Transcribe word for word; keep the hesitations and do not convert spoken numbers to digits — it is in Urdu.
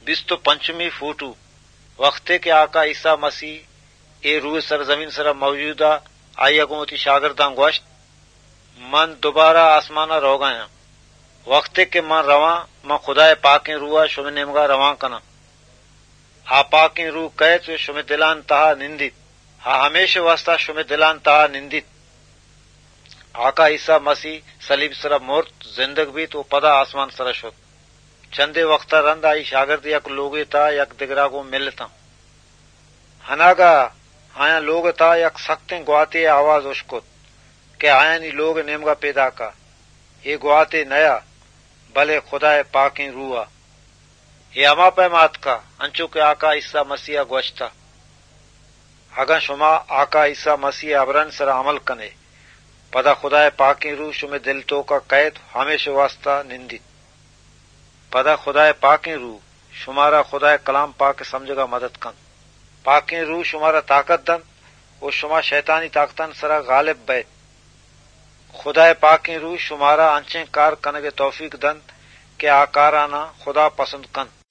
بیستو پنچمی فوٹو وقتے کے آقا عیسیٰ مسیح اے روح سرزمین سرا موجودہ آئی اگوتی شاگردان گوشت من دوبارہ آسمانہ رو گیا وقتے کے من رواں من خدای پاکیں روح شمی نمگا رواں کنا آ پاکیں روح کہت و شمی دلان تہا نندت ہا ہمیشہ واسطہ شمی دلان تہا نندت آقا عیسیٰ مسیح صلیب سرا مرت زندگ بھی تو پدا آسمان سرا شد چندے وقتہ رند آئی شاگرد یک لوگے تا یک دگرا کو ملتا ہناگا آیا لوگ تا یک سختیں گواتے آواز اشکت کہ آیا نی لوگ نیمگا پیدا کا یہ گواتے نیا بلے خدا پاکیں روحا یہ اما پیمات کا انچو کے آقا عیسیٰ مسیح گوشتا اگا شما آقا عیسیٰ مسیح ابرن سر عمل کنے پدا خدا پاکیں روح شما دل تو کا قید ہمیشہ واسطہ نندت پدا خدا پاکیں روح شمارا خدا کلام پاک سمجھگا مدد کن پاکیں روح شمارا طاقت دن اور شما شیطانی طاقتن سرا غالب بیت خدا پاکیں روح شمارا انچیں کار کنگے توفیق دن کہ آکارانا خدا پسند کن